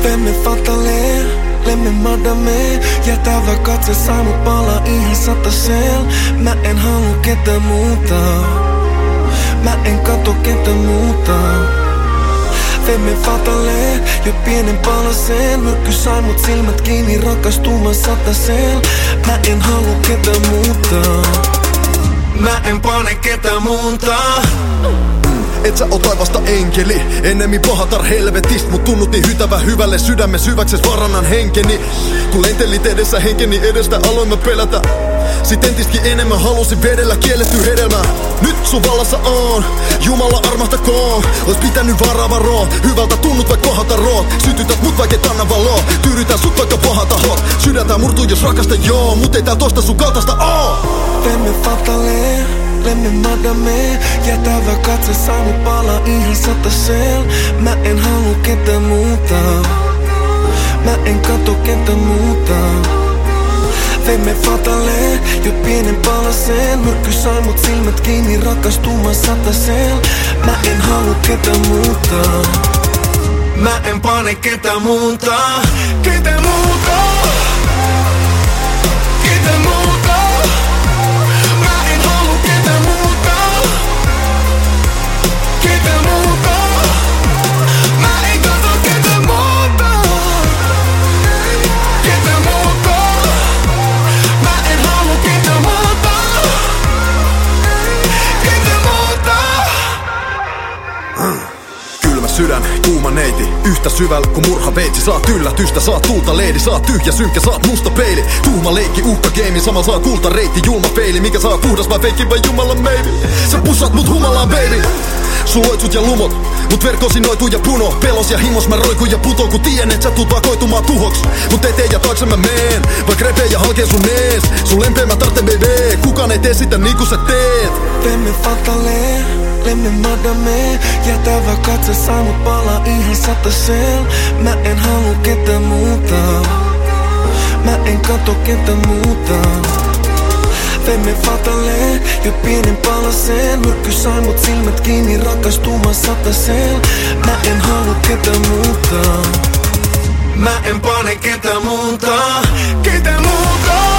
Femme fatale, lemme madame. Jätä vaan katse, saa mut palaa ihan satasel. Mä en halua ketään muuta. Mä en kato ketään muuta. Femme fatale, jo pienen palaseen. Myrkky sai mut silmät kiinni rakastumaan satasel. Mä en halua ketään muuta. Mä en pane ketään muuta. Et sä oo taivasta enkeli, ennemmin pahatar helvetist. Mut tunnut niin hytävä hyvälle sydämen syväkses varannan henkeni. Kun lentelit edessä henkeni edestä aloin mä pelätä. Sit entistäkin enemmän halusin vedellä kielletty hedelmää. Nyt sun vallassa on, Jumala armahtakoon. Ois pitänyt varaa, hyvältä tunnut vaik kohata root. Sytytät mut vaik et anna valoo, tyydytän sut vaikka paha tahot. Sydäntä murtuu jos rakasta joo, mut ei tää tosta sun kaltaista oo. Femme fatale, lemme madame. Jätä vaan katse, saa mut palaa ihan satasel. Mä en halua ketään muuta. Mä en kato ketään muuta. Femme fatale, jo pienen palaseen. Myrkky sai mut silmät kiinni rakastumaan satasel. Mä en halua ketään muuta. Mä en pane ketään muuta. Ketään muuta. Ketään muuta. Mä en halua ketään muuta. Ketään muuta. Mä en kato ketään muuta. Ketään muuta. Mä en halua ketään muuta. Ketään muuta. Kylmä sydän, kuuma neiti, yhtä syvällä kuin murhaveitsi. Saat yllätystä, saat tuulta leidi, saat tyhjä synkkä, saat musta peili. Tuhma leikki, uhka geimi, sama saa kulta reitti, julma peili. Mikä saa puhdas vai feikki vai jumalan maybe. Sä pussat mut humalaan baby. Sun loitsut ja lumot, mut verkkosi noituu ja puno. Pelos ja himos mä roikun ja putoon, kun tien et sä tuut vaan koitumaan tuhoks. Mut eteen ja taakse mä meen, vaik repee ja halkeen sun ees. Sun lempeä mä tarten baby, kukaan ei tee sitä niinku sä teet. Femme fatale, lemme madame. Jätä vaan katse, saa mut palaa ihan satasel. Mä en halua ketään muuta. Mä en kato ketään muuta. Femme fatale, jo pienen palaseen. Myrkky sai mut silmät kiinni rakastumaan satasel. Mä en halua ketään muuta. Mä en pane ketään muuta. Ketään muuta.